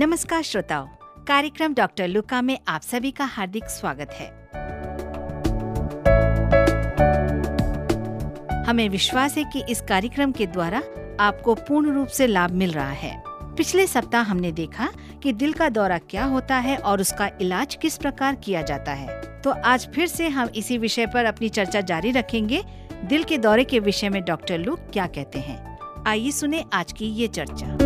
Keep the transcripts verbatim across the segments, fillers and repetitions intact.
नमस्कार श्रोताओं, कार्यक्रम डॉक्टर लुका में आप सभी का हार्दिक स्वागत है। हमें विश्वास है कि इस कार्यक्रम के द्वारा आपको पूर्ण रूप से लाभ मिल रहा है। पिछले सप्ताह हमने देखा कि दिल का दौरा क्या होता है और उसका इलाज किस प्रकार किया जाता है। तो आज फिर से हम इसी विषय पर अपनी चर्चा जारी रखेंगे। दिल के दौरे के विषय में डॉक्टर लुक क्या कहते हैं, आइए सुने आज की ये चर्चा।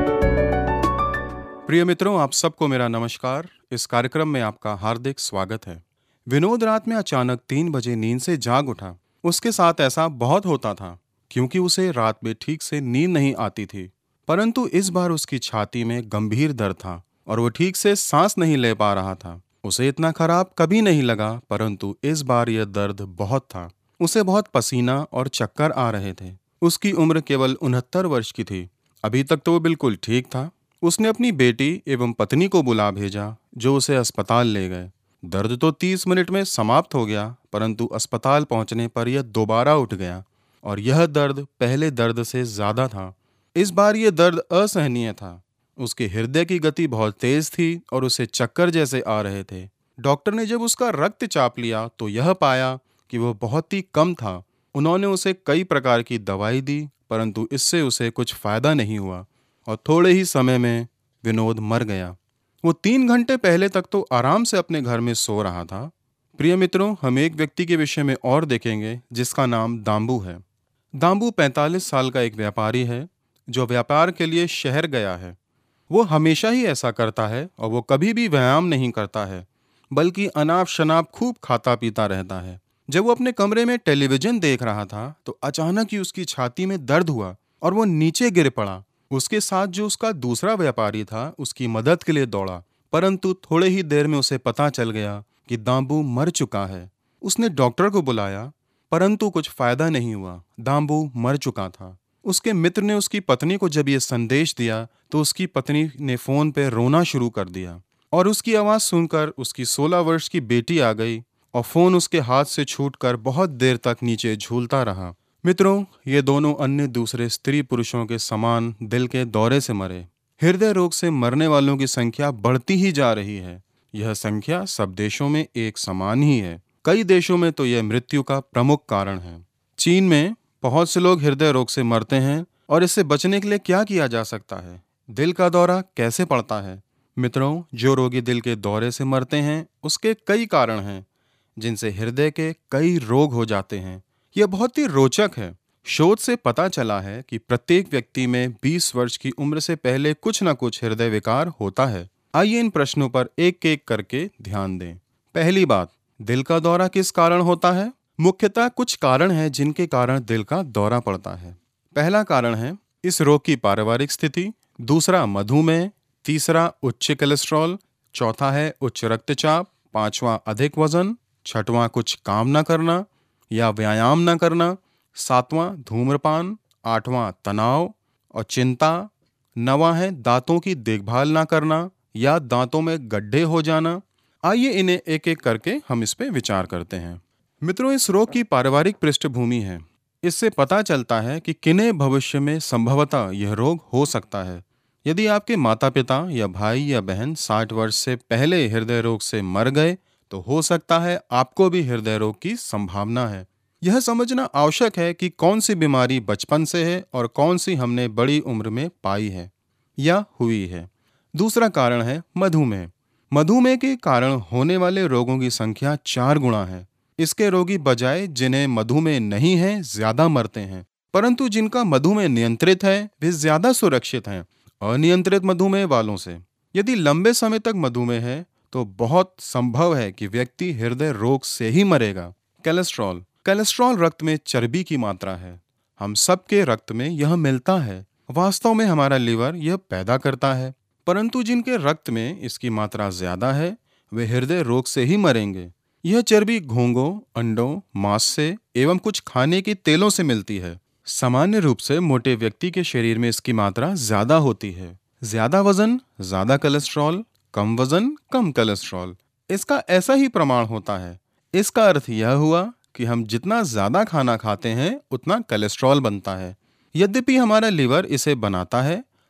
प्रिय मित्रों, आप सबको मेरा नमस्कार। इस कार्यक्रम में आपका हार्दिक स्वागत है। विनोद रात में अचानक तीन बजे नींद से जाग उठा। उसके साथ ऐसा बहुत होता था क्योंकि उसे रात में ठीक से नींद नहीं आती थी। परंतु इस बार उसकी छाती में गंभीर दर्द था और वो ठीक से सांस नहीं ले पा रहा था। उसे इतना खराब कभी नहीं लगा, परंतु इस बार यह दर्द बहुत था। उसे बहुत पसीना और चक्कर आ रहे थे। उसकी उम्र केवल उनहत्तर वर्ष की थी। अभी तक तो वो बिल्कुल ठीक था। उसने अपनी बेटी एवं पत्नी को बुला भेजा, जो उसे अस्पताल ले गए। दर्द तो तीस मिनट में समाप्त हो गया, परंतु अस्पताल पहुंचने पर यह दोबारा उठ गया और यह दर्द पहले दर्द से ज्यादा था। इस बार यह दर्द असहनीय था। उसके हृदय की गति बहुत तेज थी और उसे चक्कर जैसे आ रहे थे। डॉक्टर ने जब उसका रक्त चाप लिया तो यह पाया कि वह बहुत ही कम था। उन्होंने उसे कई प्रकार की दवाई दी, परंतु इससे उसे कुछ फायदा नहीं हुआ और थोड़े ही समय में विनोद मर गया। वो तीन घंटे पहले तक तो आराम से अपने घर में सो रहा था। प्रिय मित्रों, हम एक व्यक्ति के विषय में और देखेंगे जिसका नाम दाम्बू है। दाम्बू पैंतालीस साल का एक व्यापारी है जो व्यापार के लिए शहर गया है। वो हमेशा ही ऐसा करता है और वो कभी भी व्यायाम नहीं करता है, बल्कि अनाप शनाप खूब खाता पीता रहता है। जब वो अपने कमरे में टेलीविजन देख रहा था तो अचानक ही उसकी छाती में दर्द हुआ और वो नीचे गिर पड़ा। उसके साथ जो उसका दूसरा व्यापारी था उसकी मदद के लिए दौड़ा, परंतु थोड़े ही देर में उसे पता चल गया कि दाम्बू मर चुका है। उसने डॉक्टर को बुलाया, परंतु कुछ फायदा नहीं हुआ। दाम्बू मर चुका था। उसके मित्र ने उसकी पत्नी को जब ये संदेश दिया तो उसकी पत्नी ने फोन पे रोना शुरू कर दिया और उसकी आवाज सुनकर उसकी सोलह वर्ष की बेटी आ गई और फोन उसके हाथ से छूटकर बहुत देर तक नीचे झूलता रहा। मित्रों, ये दोनों अन्य दूसरे स्त्री पुरुषों के समान दिल के दौरे से मरे। हृदय रोग से मरने वालों की संख्या बढ़ती ही जा रही है। यह संख्या सब देशों में एक समान ही है। कई देशों में तो यह मृत्यु का प्रमुख कारण है। चीन में बहुत से लोग हृदय रोग से मरते हैं और इससे बचने के लिए क्या किया जा सकता है? दिल का दौरा कैसे पड़ता है? मित्रों, जो रोगी दिल के दौरे से मरते हैं उसके कई कारण हैं, जिनसे हृदय के कई रोग हो जाते हैं। यह बहुत ही रोचक है। शोध से पता चला है कि प्रत्येक व्यक्ति में बीस वर्ष की उम्र से पहले कुछ न कुछ हृदय विकार होता है। आइए इन प्रश्नों पर एक एक करके ध्यान दें। पहली बात, दिल का दौरा किस कारण होता है? मुख्यतः कुछ कारण हैं जिनके कारण दिल का दौरा पड़ता है। पहला कारण है इस रोग की पारिवारिक स्थिति, दूसरा मधुमेह, तीसरा उच्च कोलेस्ट्रॉल, चौथा है उच्च रक्तचाप, पांचवा अधिक वजन, छठवां कुछ काम न करना या व्यायाम न करना, सातवां धूम्रपान, आठवां तनाव और चिंता, नवां है दांतों की देखभाल न करना या दांतों में गड्ढे हो जाना। आइए इन्हें एक एक करके हम इस पे विचार करते हैं। मित्रों, इस रोग की पारिवारिक पृष्ठभूमि है। इससे पता चलता है कि किन्हें भविष्य में संभवतः यह रोग हो सकता है। यदि आपके माता पिता या भाई या बहन साठ वर्ष से पहले हृदय रोग से मर गए तो हो सकता है आपको भी हृदय रोग की संभावना है। यह समझना आवश्यक है कि कौन सी बीमारी बचपन से है और कौन सी हमने बड़ी उम्र में पाई है या हुई है। दूसरा कारण है मधुमेह। मधुमेह के कारण होने वाले रोगों की संख्या चार गुना है। इसके रोगी बजाय जिन्हें मधुमेह नहीं है ज्यादा मरते हैं, परंतु जिनका मधुमेह नियंत्रित है वे ज्यादा सुरक्षित हैं अनियंत्रित मधुमेह वालों से। यदि लंबे समय तक मधुमेह है तो बहुत संभव है कि व्यक्ति हृदय रोग से ही मरेगा। कोलेस्ट्रॉल कोलेस्ट्रॉल रक्त में चर्बी की मात्रा है। हम सबके रक्त में यह मिलता है। वास्तव में हमारा लीवर यह पैदा करता है, परंतु जिनके रक्त में इसकी मात्रा ज्यादा है वे हृदय रोग से ही मरेंगे। यह चर्बी घोंघों, अंडों, मांस से एवं कुछ खाने के तेलों से मिलती है। सामान्य रूप से मोटे व्यक्ति के शरीर में इसकी मात्रा ज्यादा होती है। ज्यादा वजन ज्यादा कोलेस्ट्रॉल, कम वजन कम कोलेस्ट्रॉल। इसका ऐसा ही प्रमाण होता है। इसका अर्थ यह हुआ कि हम जितना ज्यादा खाना खाते हैं उतना कोलेस्ट्रॉल बनता है। यद्यपि हमारा लीवर इसे बनाता है,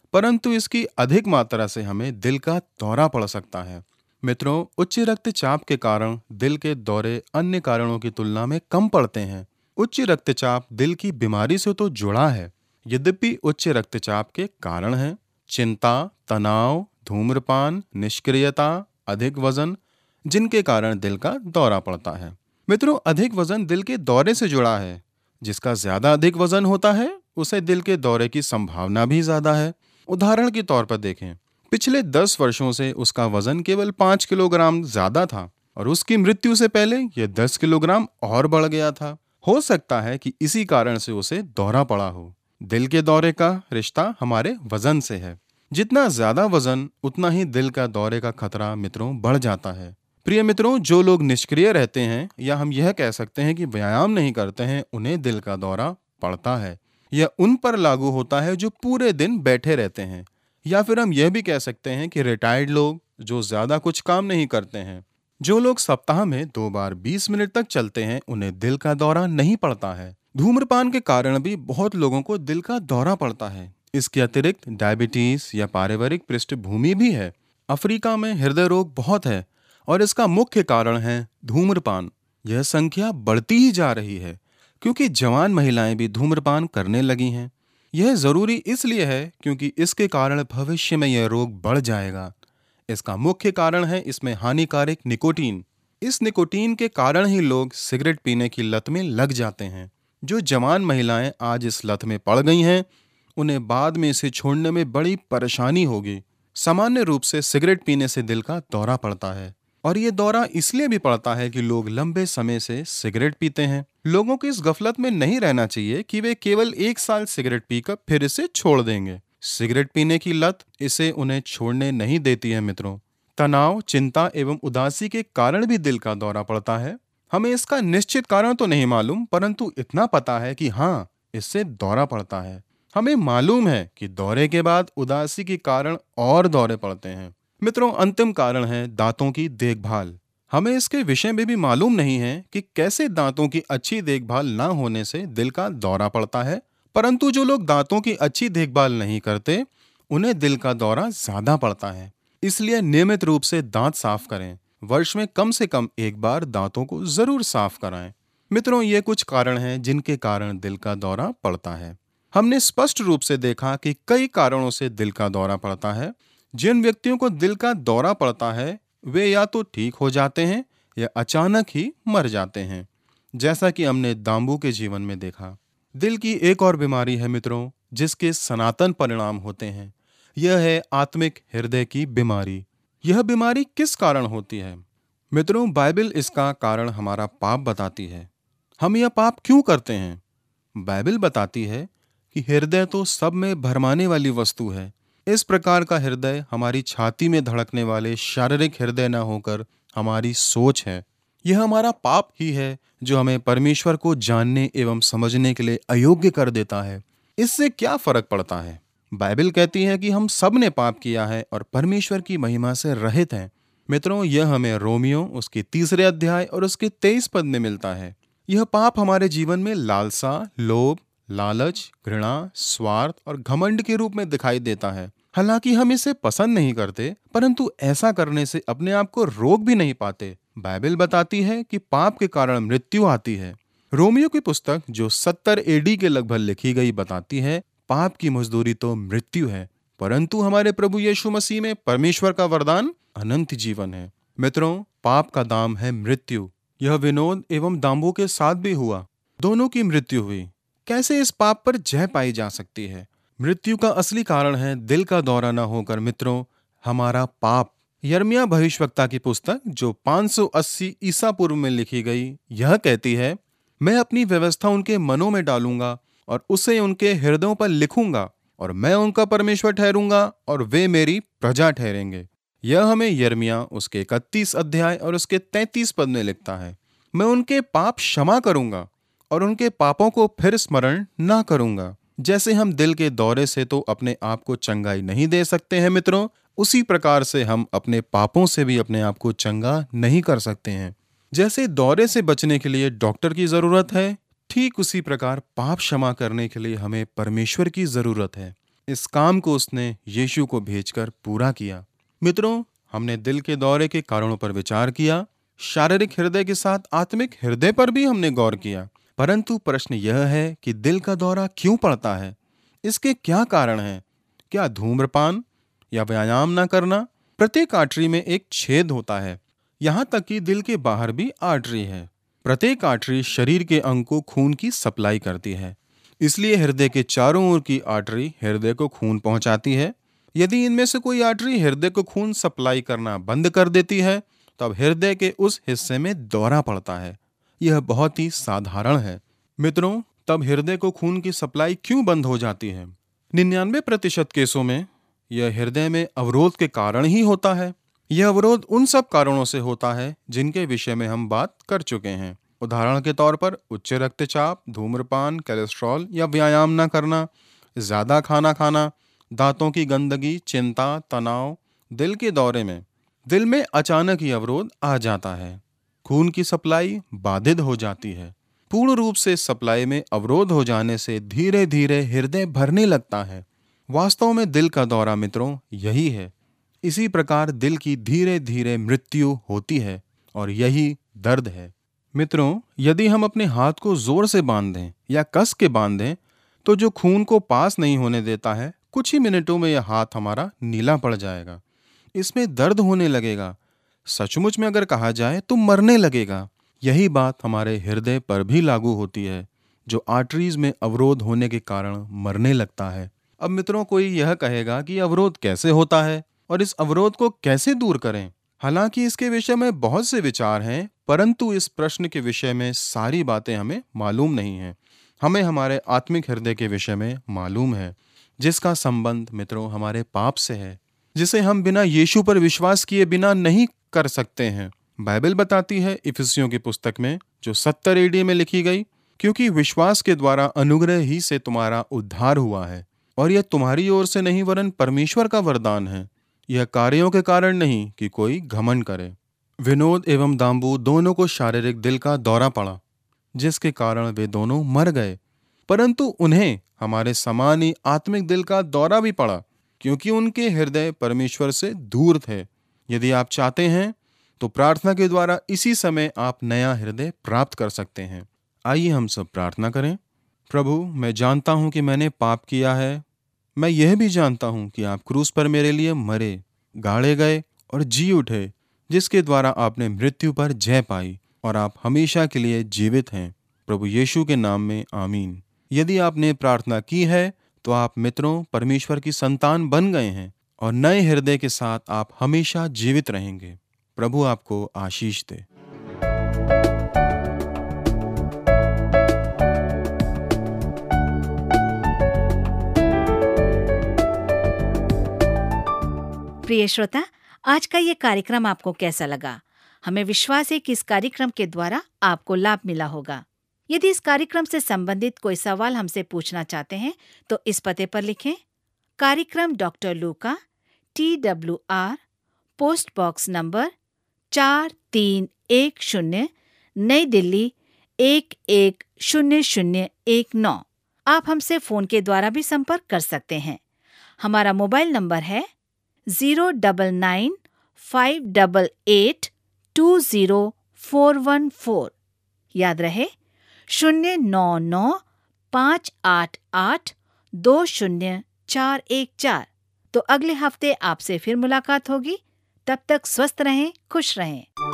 परंतु इसकी अधिक मात्रा से हमें दिल का दौरा पड़ सकता है। मित्रों, उच्च रक्तचाप के कारण दिल के दौरे अन्य कारणों की तुलना में कम पड़ते हैं। उच्च रक्तचाप दिल की बीमारी से तो जुड़ा है, यद्यपि उच्च रक्तचाप के कारण हैं चिंता, तनाव, धूम्रपान, निष्क्रियता, अधिक वजन, जिनके कारण दिल का दौरा पड़ता है। मित्रों, अधिक वजन दिल के दौरे से जुड़ा है। जिसका ज्यादा अधिक वजन होता है उसे दिल के दौरे की संभावना भी ज्यादा है। उदाहरण के तौर पर देखें, पिछले दस वर्षों से उसका वजन केवल पाँच किलोग्राम ज्यादा था और उसकी मृत्यु से पहले यह दस किलोग्राम और बढ़ गया था। हो सकता है कि इसी कारण से उसे दौरा पड़ा हो। दिल के दौरे का रिश्ता हमारे वजन से है। जितना ज्यादा वजन उतना ही दिल का दौरे का खतरा मित्रों बढ़ जाता है। प्रिय मित्रों, जो लोग निष्क्रिय रहते हैं या हम यह कह सकते हैं कि व्यायाम नहीं करते हैं, उन्हें दिल का दौरा पड़ता है। यह उन पर लागू होता है जो पूरे दिन बैठे रहते हैं, या फिर हम यह भी कह सकते हैं कि रिटायर्ड लोग जो ज्यादा कुछ काम नहीं करते हैं। जो लोग सप्ताह में दो बार बीस मिनट तक चलते हैं, उन्हें दिल का दौरा नहीं पड़ता है। धूम्रपान के कारण भी बहुत लोगों को दिल का दौरा पड़ता है। इसके अतिरिक्त डायबिटीज या पारिवारिक पृष्ठभूमि भी है। अफ्रीका में हृदय रोग बहुत है और इसका मुख्य कारण है धूम्रपान। यह संख्या बढ़ती ही जा रही है क्योंकि जवान महिलाएं भी धूम्रपान करने लगी हैं। यह जरूरी इसलिए है क्योंकि इसके कारण भविष्य में यह रोग बढ़ जाएगा। इसका मुख्य कारण है इसमें हानिकारक निकोटीन। इस निकोटीन के कारण ही लोग सिगरेट पीने की लत में लग जाते हैं। जो जवान महिलाएं आज इस लत में पड़ गई हैं, उन्हें बाद में इसे छोड़ने में बड़ी परेशानी होगी। सामान्य रूप से सिगरेट पीने से दिल का दौरा पड़ता है और ये दौरा इसलिए भी पड़ता है कि लोग लंबे समय से सिगरेट पीते हैं। लोगों को इस गफलत में नहीं रहना चाहिए कि वे केवल एक साल सिगरेट पीकर फिर इसे छोड़ देंगे। सिगरेट पीने की लत इसे उन्हें छोड़ने नहीं देती है। मित्रों, तनाव, चिंता एवं उदासी के कारण भी दिल का दौरा पड़ता है। हमें इसका निश्चित कारण तो नहीं मालूम, परंतु इतना पता है कि हाँ, इससे दौरा पड़ता है। हमें मालूम है कि दौरे के बाद उदासी के कारण और दौरे पड़ते हैं। मित्रों, अंतिम कारण है दांतों की देखभाल। हमें इसके विषय में भी मालूम नहीं है कि कैसे दांतों की अच्छी देखभाल न होने से दिल का दौरा पड़ता है, परंतु जो लोग दांतों की अच्छी देखभाल नहीं करते, उन्हें दिल का दौरा ज्यादा पड़ता है। इसलिए नियमित रूप से दांत साफ करें। वर्ष में कम से कम एक बार दांतों को जरूर साफ कराएं। मित्रों, ये कुछ कारण हैं जिनके कारण दिल का दौरा पड़ता है। हमने स्पष्ट रूप से देखा कि कई कारणों से दिल का दौरा पड़ता है। जिन व्यक्तियों को दिल का दौरा पड़ता है वे या तो ठीक हो जाते हैं या अचानक ही मर जाते हैं, जैसा कि हमने दांबू के जीवन में देखा। दिल की एक और बीमारी है मित्रों, जिसके सनातन परिणाम होते हैं। यह है आत्मिक हृदय की बीमारी। यह बीमारी किस कारण होती है? मित्रों, बाइबल इसका कारण हमारा पाप बताती है। हम यह पाप क्यों करते हैं? बाइबल बताती है कि हृदय तो सब में भरमाने वाली वस्तु है। इस प्रकार का हृदय हमारी छाती में धड़कने वाले शारीरिक हृदय न होकर हमारी सोच है। यह हमारा पाप ही है जो हमें परमेश्वर को जानने एवं समझने के लिए अयोग्य कर देता है। इससे क्या फर्क पड़ता है? बाइबल कहती है कि हम सब ने पाप किया है और परमेश्वर की महिमा से रहित हैं। मित्रों, यह हमें रोमियो उसके तीसरे अध्याय और उसके तेईस पद में मिलता है। यह पाप हमारे जीवन में लालसा, लोभ, लालच, घृणा, स्वार्थ और घमंड के रूप में दिखाई देता है। हालांकि हम इसे पसंद नहीं करते, परंतु ऐसा करने से अपने आप को रोक भी नहीं पाते। बाइबल बताती है कि पाप के कारण मृत्यु आती है। रोमियो की पुस्तक जो सत्तर एडी के लगभग लिखी गई बताती है, पाप की मजदूरी तो मृत्यु है, परंतु हमारे प्रभु यीशु मसीह में परमेश्वर का वरदान अनंत जीवन है। मित्रों, पाप का दाम है मृत्यु। यह विनोद एवं दांबू के साथ भी हुआ। दोनों की मृत्यु हुई। कैसे इस पाप पर जय पाई जा सकती है? मृत्यु का असली कारण है दिल का दौरा न होकर मित्रों हमारा पाप। यिर्मयाह भविष्यवक्ता की पुस्तक जो पाँच सौ अस्सी ईसा पूर्व में लिखी गई, यह कहती है, मैं अपनी व्यवस्था उनके मनों में डालूंगा और उसे उनके हृदयों पर लिखूंगा और मैं उनका परमेश्वर ठहरूंगा और वे मेरी प्रजा ठहरेंगे। यह हमें यिर्मयाह उसके इकतीस अध्याय और उसके तैंतीस पद में लिखता है। मैं उनके पाप क्षमा करूंगा और उनके पापों को फिर स्मरण ना करूंगा। जैसे हम दिल के दौरे से तो अपने आप को चंगाई नहीं दे सकते हैं मित्रों, उसी प्रकार से हम अपने पापों से भी अपने आप को चंगा नहीं कर सकते हैं। जैसे दौरे से बचने के लिए डॉक्टर की जरूरत है, ठीक उसी प्रकार पाप क्षमा करने के लिए हमें परमेश्वर की जरूरत है। इस काम को उसने यीशु को भेजकर पूरा किया। मित्रों, हमने दिल के दौरे के कारणों पर विचार किया, शारीरिक हृदय के साथ आत्मिक हृदय पर भी हमने गौर किया। परंतु प्रश्न यह है कि दिल का दौरा क्यों पड़ता है? इसके क्या कारण हैं? क्या धूम्रपान या व्यायाम न करना? प्रत्येक आर्टरी में एक छेद होता है, यहाँ तक कि दिल के बाहर भी आर्टरी है। प्रत्येक आर्टरी शरीर के अंग को खून की सप्लाई करती है, इसलिए हृदय के चारों ओर की आर्टरी हृदय को खून पहुंचाती है। यदि इनमें से कोई आर्टरी हृदय को खून सप्लाई करना बंद कर देती है, तब हृदय के उस हिस्से में दौरा पड़ता है। यह बहुत ही साधारण है। मित्रों, तब हृदय को खून की सप्लाई क्यों बंद हो जाती है? निन्यानवे प्रतिशत केसों में यह हृदय में अवरोध के कारण ही होता है। यह अवरोध उन सब कारणों से होता है जिनके विषय में हम बात कर चुके हैं। उदाहरण के तौर पर उच्च रक्तचाप, धूम्रपान, कोलेस्ट्रॉल या व्यायाम न करना, ज्यादा खाना खाना, दांतों की गंदगी, चिंता, तनाव। दिल के दौरे में दिल में अचानक ही अवरोध आ जाता है, खून की सप्लाई बाधित हो जाती है। पूर्ण रूप से सप्लाई में अवरोध हो जाने से धीरे धीरे हृदय भरने लगता है। वास्तव में दिल का दौरा मित्रों यही है। इसी प्रकार दिल की धीरे धीरे मृत्यु होती है और यही दर्द है। मित्रों, यदि हम अपने हाथ को जोर से बांध दें या कस के बांध दें, तो जो खून को पास नहीं होने देता है, कुछ ही मिनटों में यह हाथ हमारा नीला पड़ जाएगा। इसमें दर्द होने लगेगा। सचमुच में अगर कहा जाए तो मरने लगेगा। यही बात हमारे हृदय पर भी लागू होती है, जो आर्टरीज में अवरोध होने के कारण मरने लगता है। अब मित्रों, कोई यह कहेगा कि अवरोध कैसे होता है और इस अवरोध को कैसे दूर करें? हालांकि इसके विषय में बहुत से विचार हैं, परंतु इस प्रश्न के विषय में सारी बातें हमें मालूम नहीं हैं। हमें हमारे आत्मिक हृदय के विषय में मालूम है, जिसका संबंध मित्रों हमारे पाप से है, जिसे हम बिना यीशु पर विश्वास किए बिना नहीं कर सकते हैं। बाइबल बताती है इफिसियों की पुस्तक में, जो सत्तर एडी में लिखी गई, क्योंकि विश्वास के द्वारा अनुग्रह ही से तुम्हारा उद्धार हुआ है, और यह तुम्हारी ओर से नहीं वरन परमेश्वर का वरदान है। यह कार्यों के कारण नहीं कि कोई घमंड करे। विनोद एवं दाम्बू दोनों को शारीरिक दिल का दौरा पड़ा, जिसके कारण वे दोनों मर गए। परंतु उन्हें हमारे समान ही आत्मिक दिल का दौरा भी पड़ा, क्योंकि उनके हृदय परमेश्वर से दूर थे। यदि आप चाहते हैं तो प्रार्थना के द्वारा इसी समय आप नया हृदय प्राप्त कर सकते हैं। आइए हम सब प्रार्थना करें। प्रभु, मैं जानता हूं कि मैंने पाप किया है। मैं यह भी जानता हूं कि आप क्रूस पर मेरे लिए मरे, गाड़े गए और जी उठे, जिसके द्वारा आपने मृत्यु पर जय पाई और आप हमेशा के लिए जीवित हैं। प्रभु यीशु के नाम में आमीन। यदि आपने प्रार्थना की है तो आप मित्रों परमेश्वर की संतान बन गए हैं और नए हृदय के साथ आप हमेशा जीवित रहेंगे। प्रभु आपको आशीष दे। प्रिय श्रोता, आज का ये कार्यक्रम आपको कैसा लगा? हमें विश्वास है कि इस कार्यक्रम के द्वारा आपको लाभ मिला होगा। यदि इस कार्यक्रम से संबंधित कोई सवाल हमसे पूछना चाहते हैं तो इस पते पर लिखें। कार्यक्रम doctor Luka, T W R, post box number चार तीन एक शून्य, नई दिल्ली एक एक शून्य शून्य एक नौ। आप हमसे फोन के द्वारा भी संपर्क कर सकते हैं। हमारा मोबाइल नंबर है zero double nine five double eight two zero four one four. याद रहे, शून्य नौ नौ पाँच आठ आठ दो शून्य चार एक चार। तो अगले हफ्ते आपसे फिर मुलाकात होगी। तब तक स्वस्थ रहें, खुश रहें।